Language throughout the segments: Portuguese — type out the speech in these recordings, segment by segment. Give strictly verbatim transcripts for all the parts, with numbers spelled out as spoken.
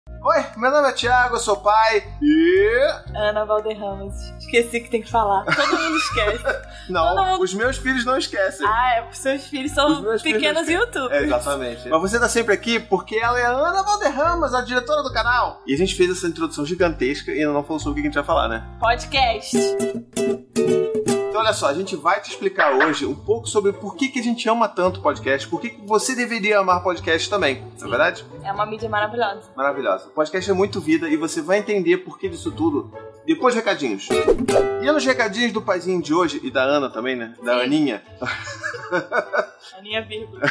Oi, meu nome é Thiago, eu sou pai e... Ana Valderramas. Esqueci que tem que falar. Todo mundo esquece. Não, Todo mundo... os meus filhos não esquecem. Ah, é porque seus filhos são pequenos youtubers. É, exatamente. Mas você tá sempre aqui porque ela é a Ana Valderramas, a diretora do canal. E a gente fez essa introdução gigantesca e ainda não falou sobre o que a gente vai falar, né? Podcast. Então, olha só, a gente vai te explicar hoje um pouco sobre por que, que a gente ama tanto podcast, por que, que você deveria amar podcast também, não é verdade? É uma mídia maravilhosa. Maravilhosa. O podcast é muito vida e você vai entender por que disso tudo depois de recadinhos. E nos recadinhos do paizinho de hoje, e da Ana também, né? Da Sim. Aninha. Aninha vírgula.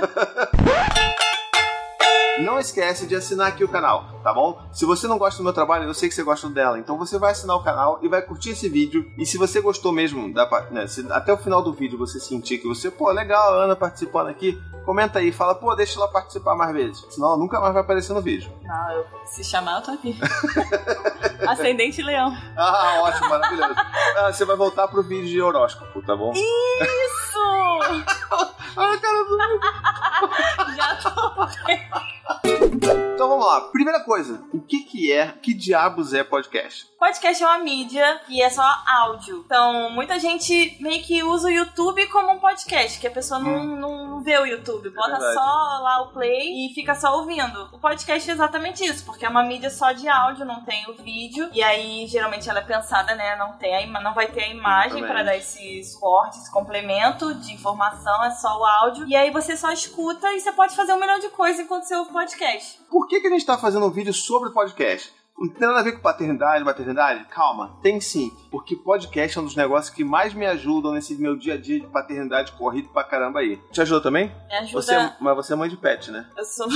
Não esquece de assinar aqui o canal, tá bom? Se você não gosta do meu trabalho, eu sei que você gosta dela, então você vai assinar o canal e vai curtir esse vídeo. E se você gostou mesmo, da, né, se até o final do vídeo você sentir que você, pô, legal, a Ana participando aqui, comenta aí, fala, pô, deixa ela participar mais vezes, senão ela nunca mais vai aparecer no vídeo. Não, eu, se chamar eu tô aqui. Ascendente Leão. Ah, ótimo, maravilhoso. Ah, você vai voltar pro vídeo de horóscopo, tá bom? Isso! Olha a cara do... Já tô. Então vamos lá. Primeira coisa, o que que é, que diabos é podcast? Podcast é uma mídia e é só áudio. Então, muita gente meio que usa o YouTube como um podcast, que a pessoa não, hum. não vê o YouTube, bota é só lá o play e fica só ouvindo. O podcast é exatamente isso, porque é uma mídia só de áudio, não tem o vídeo, e aí geralmente ela é pensada, né, não, tem a ima- não vai ter a imagem para dar esse suporte, esse complemento de informação, é só o áudio, e aí você só escuta e você pode fazer um milhão de coisas enquanto você ouve podcast. Por que que a gente tá fazendo um vídeo sobre podcast? Não tem nada a ver com paternidade, maternidade? Calma, tem sim. Porque podcast é um dos negócios que mais me ajudam nesse meu dia a dia de paternidade corrido pra caramba aí. Te ajuda também? Me ajuda. Você é, mas você é mãe de pet, né? Eu sou...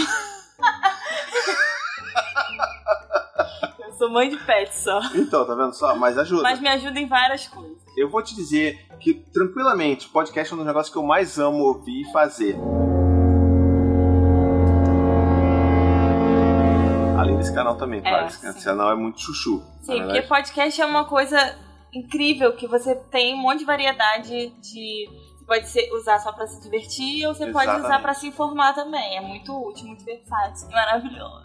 Eu sou mãe de pet só. Então, tá vendo só? Mas ajuda. Mas me ajuda em várias coisas. Eu vou te dizer que, tranquilamente, podcast é um dos negócios que eu mais amo ouvir e fazer. Além desse canal também, claro. É, esse sim. canal é muito chuchu. Sim, porque podcast é uma coisa incrível, que você tem um monte de variedade de... Você pode ser, usar só pra se divertir, ou você Exatamente. Pode usar pra se informar também. É muito útil, muito versátil, maravilhoso.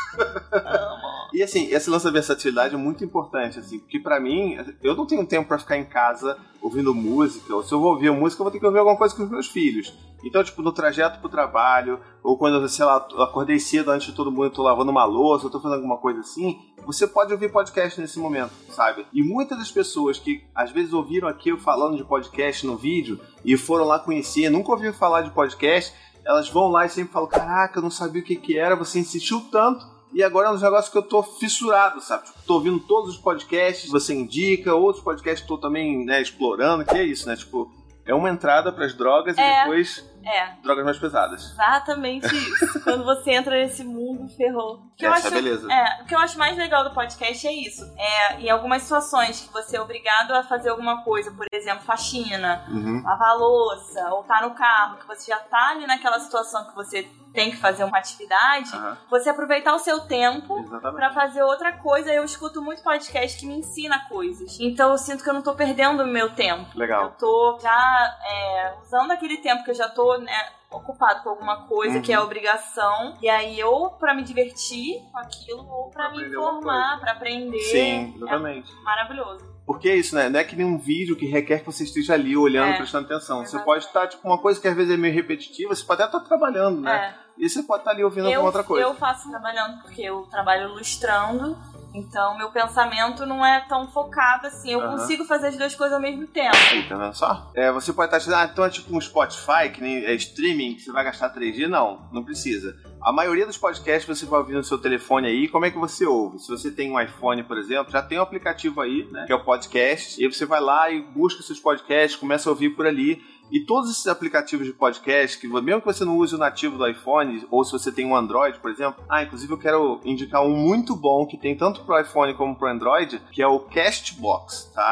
Amo. E assim, esse lance da versatilidade é muito importante, assim, porque pra mim, eu não tenho tempo pra ficar em casa ouvindo música, ou se eu vou ouvir música, eu vou ter que ouvir alguma coisa com os meus filhos. Então, tipo, no trajeto pro trabalho, ou quando, sei lá, eu acordei cedo antes de todo mundo, eu tô lavando uma louça, eu tô fazendo alguma coisa assim, você pode ouvir podcast nesse momento, sabe? E muitas das pessoas que, às vezes, ouviram aqui eu falando de podcast no vídeo, e foram lá conhecer, nunca ouviram falar de podcast, elas vão lá e sempre falam, caraca, eu não sabia o que que era, você insistiu tanto, e agora é um dos negócios que eu tô fissurado, sabe? Tipo, tô ouvindo todos os podcasts, você indica, outros podcasts que tô também, né, explorando, que é isso, né? Tipo, é uma entrada pras drogas é, e depois é. drogas mais pesadas. Exatamente isso. Quando você entra nesse mundo, ferrou. Que Essa eu acho, é beleza. É, o que eu acho mais legal do podcast é isso. É, em algumas situações que você é obrigado a fazer alguma coisa, por exemplo, faxina, uhum. lavar a louça, ou tá no carro, que você já tá ali naquela situação que você tem que fazer uma atividade, uhum. você aproveitar o seu tempo Exatamente. Pra fazer outra coisa. Eu escuto muito podcast que me ensina coisas. Então eu sinto que eu não tô perdendo o meu tempo. Legal. Eu tô já é, usando aquele tempo que eu já tô, né, ocupado com alguma coisa uhum. que é obrigação, e aí ou pra me divertir com aquilo, ou pra, pra me informar, pra aprender. Sim, exatamente. É maravilhoso. Porque é isso, né? Não é que nem um vídeo que requer que você esteja ali olhando, é, prestando atenção. Exatamente. Você pode estar, tipo, uma coisa que às vezes é meio repetitiva, você pode até estar trabalhando, né? É. E você pode estar ali ouvindo eu, alguma outra coisa. Eu faço trabalhando porque eu trabalho ilustrando, então meu pensamento não é tão focado assim. Eu uhum. consigo fazer as duas coisas ao mesmo tempo. Aí, tá vendo só? É, você pode estar dizendo, ah, então é tipo um Spotify, que nem é streaming, que você vai gastar três G. Não, não precisa. A maioria dos podcasts você vai ouvir no seu telefone aí. Como é que você ouve? Se você tem um iPhone, por exemplo, já tem um aplicativo aí, né? Que é o podcast. E aí você vai lá e busca seus podcasts, começa a ouvir por ali. E todos esses aplicativos de podcast, que mesmo que você não use o nativo do iPhone, ou se você tem um Android, por exemplo, ah, inclusive eu quero indicar um muito bom, que tem tanto pro iPhone como pro Android, que é o Castbox, tá? É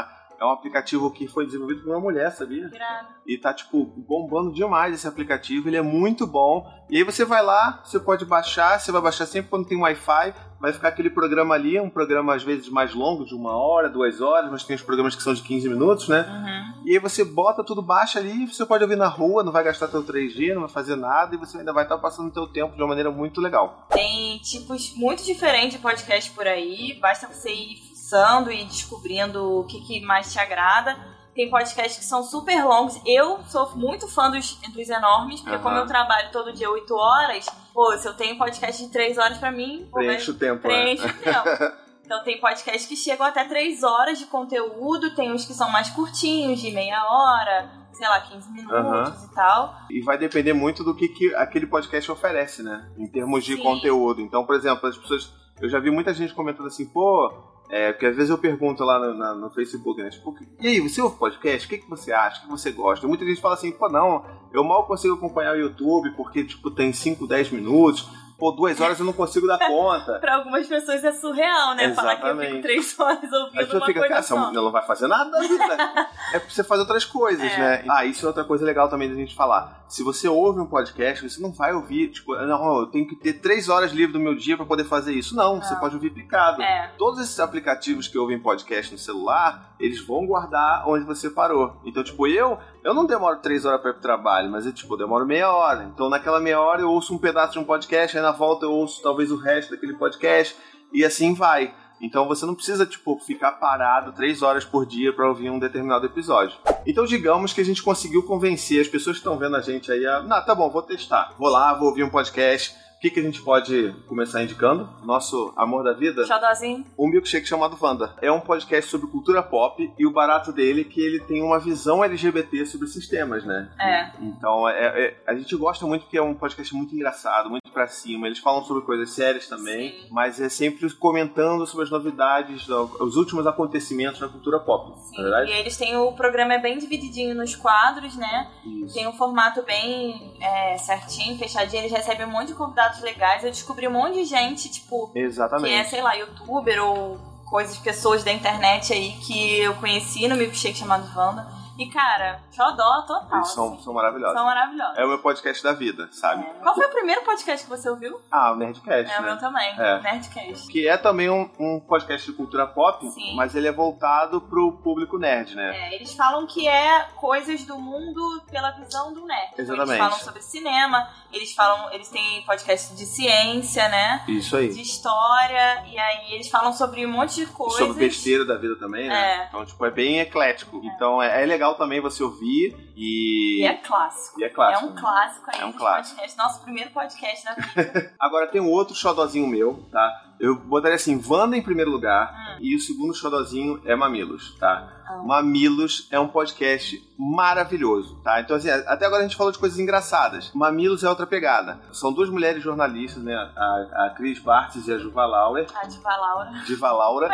É um aplicativo que foi desenvolvido por uma mulher, sabia? Grave. E tá, tipo, bombando demais esse aplicativo. Ele é muito bom. E aí você vai lá, você pode baixar. Você vai baixar sempre quando tem Wi-Fi. Vai ficar aquele programa ali, um programa às vezes mais longo, de uma hora, duas horas. Mas tem os programas que são de quinze minutos, né? Uhum. E aí você bota tudo, baixa ali. Você pode ouvir na rua, não vai gastar teu três G, não vai fazer nada. E você ainda vai estar passando o teu tempo de uma maneira muito legal. Tem tipos muito diferentes de podcast por aí. Basta você ir fuçando e descobrindo o que, que mais te agrada. Tem podcasts que são super longos. Eu sou muito fã dos, dos enormes, porque uhum. como eu trabalho todo dia oito horas, pô, se eu tenho podcast de três horas pra mim... Preenche o tempo, Preenche né? o tempo. Então tem podcasts que chegam até três horas de conteúdo, tem uns que são mais curtinhos, de meia hora, sei lá, quinze minutos uhum. e tal. E vai depender muito do que, que aquele podcast oferece, né? Em termos de Sim. conteúdo. Então, por exemplo, as pessoas... Eu já vi muita gente comentando assim, pô... É, porque às vezes eu pergunto lá no, na, no Facebook, né? Tipo, e aí, você ouve podcast? O que, que você acha? O que você gosta? Muita gente fala assim, pô, não, eu mal consigo acompanhar o YouTube porque, tipo, tem cinco, dez minutos. Pô, duas horas eu não consigo dar conta. Pra algumas pessoas é surreal, né? Exatamente. Falar que eu fico três horas ouvindo a uma fica, coisa cara, só. Ela não vai fazer nada da vida. É pra você fazer outras coisas, é. né? Ah, isso é outra coisa legal também da gente falar. Se você ouve um podcast, você não vai ouvir, tipo, não, eu tenho que ter três horas livre do meu dia pra poder fazer isso. Não, não. Você pode ouvir picado. É. Todos esses aplicativos que ouvem podcast no celular, eles vão guardar onde você parou. Então, tipo, eu, eu não demoro três horas pra ir pro trabalho, mas eu, tipo, eu demoro meia hora. Então, naquela meia hora eu ouço um pedaço de um podcast, aí na volta eu ouço talvez o resto daquele podcast, e assim vai. Então você não precisa, tipo, ficar parado três horas por dia para ouvir um determinado episódio. Então digamos que a gente conseguiu convencer as pessoas que estão vendo a gente aí a... Não, tá bom, vou testar. Vou lá, vou ouvir um podcast. O que, que a gente pode começar indicando? Nosso amor da vida? Xodózinho. Um milkshake chamado Wanda. É um podcast sobre cultura pop e o barato dele é que ele tem uma visão L G B T sobre sistemas, né? É. Então, é, é, a gente gosta muito porque é um podcast muito engraçado, muito pra cima. Eles falam sobre coisas sérias também, Sim. mas é sempre comentando sobre as novidades, os últimos acontecimentos na cultura pop. Sim, não é verdade? E eles têm o programa é bem divididinho nos quadros, né? Isso. Tem um formato bem é, certinho, fechadinho. Eles recebem um monte de convidados legais. Eu descobri um monte de gente, tipo, Exatamente. que é, sei lá, youtuber ou coisas, pessoas da internet aí que eu conheci no milkshake chamado Wanda. E, cara, xodó total. Eles são, assim. são maravilhosos. São maravilhosos. É o meu podcast da vida, sabe? É. Qual foi o primeiro podcast que você ouviu? Ah, o Nerdcast. É, né? o meu também. É. Nerdcast. Que é também um, um podcast de cultura pop, Sim. mas ele é voltado pro público nerd, né? É, eles falam que é coisas do mundo pela visão do nerd. Exatamente. Então, eles falam sobre cinema, eles falam, eles têm podcast de ciência, né? Isso aí. De história, e aí eles falam sobre um monte de coisas. Sobre besteira da vida também, né? É. Então, tipo, é bem eclético. É. Então, é, é legal também você ouvir e... E é clássico. E é clássico. É um clássico aí é um dos clássico. podcasts. Nosso primeiro podcast da vida. Agora, tem um outro xodózinho meu, tá? Eu botaria assim, Wanda em primeiro lugar, hum. e o segundo xodózinho é Mamilos, tá? Hum. Mamilos é um podcast maravilhoso, tá? Então, assim, até agora a gente falou de coisas engraçadas. Mamilos é outra pegada. São duas mulheres jornalistas, né? A, a Cris Bartz e a Juva Lauer. A Diva Laura. Diva Laura.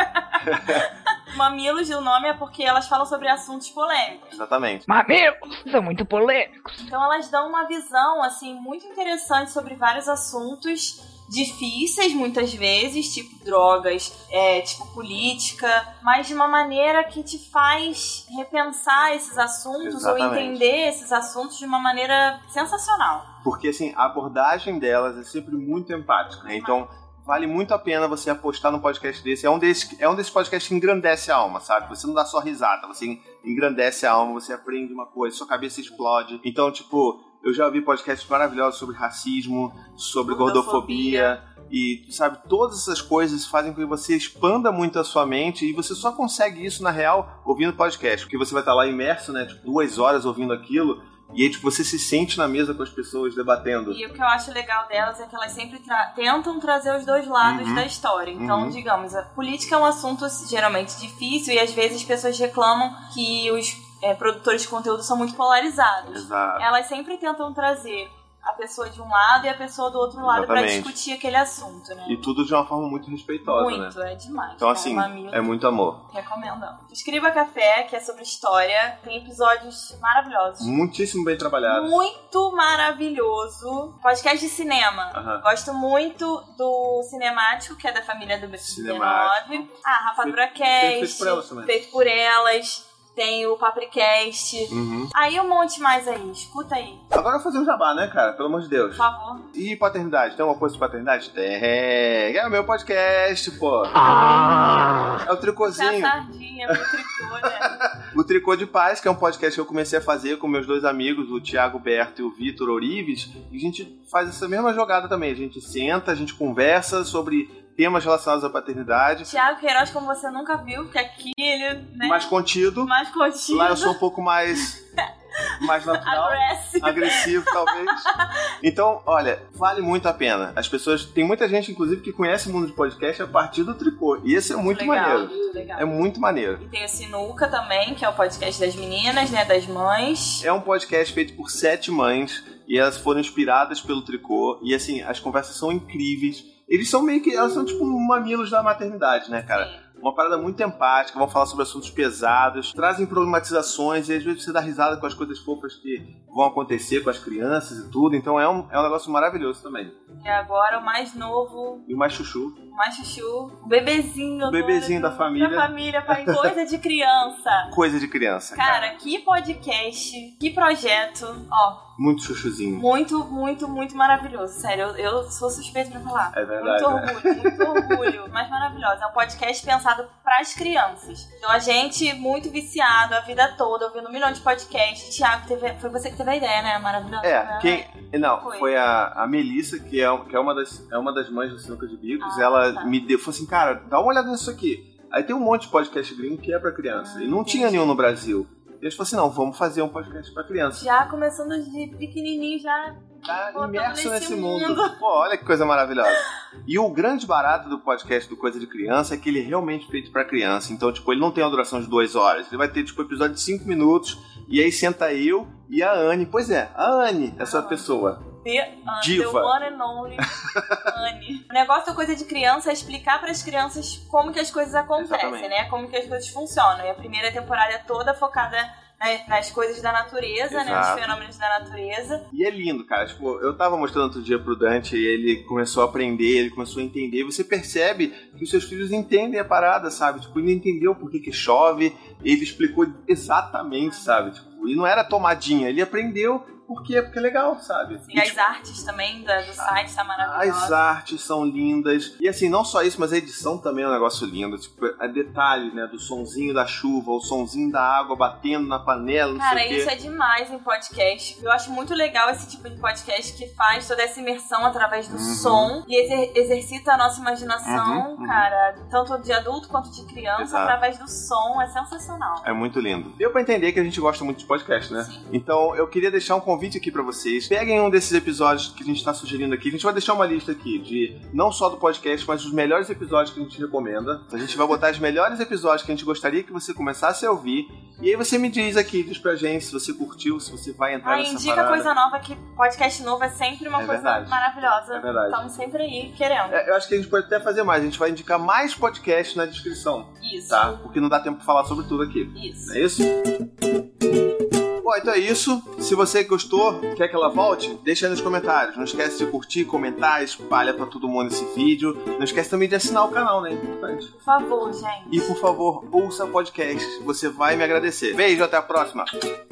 Mamilos, o nome é porque elas falam sobre assuntos polêmicos. Exatamente. Mamilos são muito polêmicos. Então elas dão uma visão, assim, muito interessante sobre vários assuntos difíceis, muitas vezes, tipo drogas, é, tipo política, mas de uma maneira que te faz repensar esses assuntos Exatamente. Ou entender esses assuntos de uma maneira sensacional. Porque, assim, a abordagem delas é sempre muito empática, né? Então, vale muito a pena você apostar num podcast desse. É um desses, é um desses podcasts que engrandece a alma, sabe? Você não dá só risada, você engrandece a alma, você aprende uma coisa, sua cabeça explode. Então, tipo... Eu já ouvi podcasts maravilhosos sobre racismo, sobre gordofobia. gordofobia e, sabe, todas essas coisas fazem com que você expanda muito a sua mente e você só consegue isso, na real, ouvindo podcast. Porque você vai estar lá imerso, né, tipo, duas horas ouvindo aquilo e aí, tipo, você se sente na mesa com as pessoas debatendo. E o que eu acho legal delas é que elas sempre tra- tentam trazer os dois lados uhum. da história. Então, uhum. digamos, a política é um assunto geralmente difícil e às vezes as pessoas reclamam que os É, produtores de conteúdo são muito polarizados. Exato. Elas sempre tentam trazer a pessoa de um lado e a pessoa do outro lado para discutir aquele assunto, né? E tudo de uma forma muito respeitosa, muito, né? Muito, é demais. Então, assim, é muito amor. Recomendo. Escriba Café, que é sobre história, tem episódios maravilhosos. Muitíssimo bem trabalhado. Muito maravilhoso. Podcast de cinema. Uh-huh. Gosto muito do Cinemático, que é da família do B nove. Ah, Rapadura Cast. Feito por elas também. Feito por elas. tem o Papricast. Uhum. Aí um monte mais aí, escuta aí. Agora eu vou fazer um jabá, né, cara? Pelo amor de Deus. Por favor. E paternidade? Tem alguma coisa de paternidade? Tem. É o meu podcast, pô. Ah. É o Tricôzinho. É a sardinha, é o tricô, né? O Tricô de Paz, que é um podcast que eu comecei a fazer com meus dois amigos, o Thiago Berto e o Vitor Orives. E a gente faz essa mesma jogada também. A gente senta, a gente conversa sobre temas relacionados à paternidade. Thiago Queiroz, como você nunca viu, porque aqui ele, né? Mais contido. Mais contido. Lá eu sou um pouco mais... mais natural, Aggressive. agressivo talvez. Então, olha, vale muito a pena. As pessoas, tem muita gente inclusive que conhece o mundo de podcast a partir do Tricô, e esse é muito legal, maneiro. muito legal. É muito maneiro. E tem o Sinuca também, que é o podcast das meninas, né, das mães. É um podcast feito por sete mães e elas foram inspiradas pelo Tricô, e assim, as conversas são incríveis. Eles são meio que, elas são tipo mamilos da maternidade, né, cara? Sim. Uma parada muito empática, vão falar sobre assuntos pesados, trazem problematizações e às vezes você dá risada com as coisas fofas que vão acontecer com as crianças e tudo. Então é um, é um negócio maravilhoso também. E agora o mais novo, E o mais chuchu. o mais chuchu, o bebezinho. O bebezinho do- da família. Da família, pai, coisa de criança. Coisa de criança, cara. Cara, que podcast, que projeto. Ó, Muito chuchuzinho. muito, muito, muito maravilhoso. Sério, eu, eu sou suspeita pra falar. É verdade, Muito né? orgulho, muito orgulho. Mas maravilhoso. É um podcast pensado pras crianças. Então a gente, muito viciado a vida toda, ouvindo um milhão de podcasts. Thiago, teve, foi você que teve a ideia, né? Maravilhoso. É, né? quem... Não, Foi. foi a, a Melissa, que, é, que é, uma das, é uma das mães do Sinuca de Bicos. Ah, Ela tá. me deu, falou assim, cara, dá uma olhada nisso aqui. Aí tem um monte de podcast gringo que é pra criança. Ah, e não entendi. tinha nenhum no Brasil. E eles falaram assim, não, vamos fazer um podcast pra criança. Já começando de pequenininho, já... Tá Botando imerso nesse nesse mundo. mundo. Pô, olha que coisa maravilhosa. E o grande barato do podcast do Coisa de Criança é que ele é realmente feito pra criança. Então, tipo, ele não tem uma duração de duas horas. Ele vai ter, tipo, episódio de cinco minutos. E aí senta eu e a Anne. Pois é, a Anne, essa Ah. pessoa. The, uh, Diva. the one and only Anne. O negócio da Coisa de Criança é explicar para as crianças como que as coisas acontecem, Exatamente. né? Como que as coisas funcionam. E a primeira temporada é toda focada nas, nas coisas da natureza, né? Exato. Nos fenômenos da natureza. E é lindo, cara. Tipo, eu tava mostrando outro dia pro Dante e ele começou a aprender, ele começou a entender. Você percebe que os seus filhos entendem a parada, sabe? Tipo, ele entendeu por que que chove, ele explicou exatamente, sabe? Tipo, e não era tomadinha, ele aprendeu por quê? Porque é legal, sabe? E as artes também da- do site tá maravilhosa. As artes são lindas. E assim, não só isso, mas a edição também é um negócio lindo. Tipo, a detalhe, né? Do sonzinho da chuva, o sonzinho da água batendo na panela, não Cara, sei o quê. isso é demais em podcast. Eu acho muito legal esse tipo de podcast que faz toda essa imersão através do Uhum. som e exer- exercita a nossa imaginação, Uhum, uhum. cara, tanto de adulto quanto de criança, Exato. através do som. É sensacional. É muito lindo. Deu pra entender que a gente gosta muito de podcast, né? Sim. Então, eu queria deixar um convite aqui pra vocês. Peguem um desses episódios que a gente tá sugerindo aqui. A gente vai deixar uma lista aqui de não só do podcast, mas dos melhores episódios que a gente recomenda. A gente vai botar os melhores episódios que a gente gostaria que você começasse a ouvir. E aí você me diz aqui, diz pra gente se você curtiu, se você vai entrar Ah, nessa indica parada. coisa nova, que podcast novo é sempre uma É coisa verdade. maravilhosa. É verdade. Estamos sempre aí querendo. É, eu acho que a gente pode até fazer mais. A gente vai indicar mais podcasts na descrição, Isso. tá? Porque não dá tempo pra falar sobre tudo aqui. Isso. Não é isso? Bom, então é isso. Se você gostou, quer que ela volte, deixa aí nos comentários. Não esquece de curtir, comentar, espalha pra todo mundo esse vídeo. Não esquece também de assinar o canal, né? Importante. Por favor, gente. E por favor, ouça o podcast. Você vai me agradecer. Beijo, até a próxima.